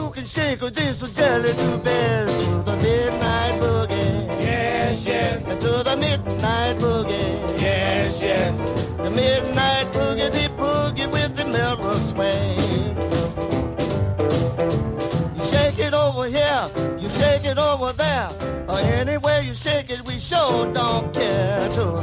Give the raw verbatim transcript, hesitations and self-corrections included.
you can shake this jelly to bed to the midnight boogie. Yes, yes. To the midnight boogie. Yes, yes. The midnight boogie, the boogie with the mellow swing. You shake it over here, you shake it over there. Or anywhere you shake it, we sure don't care. To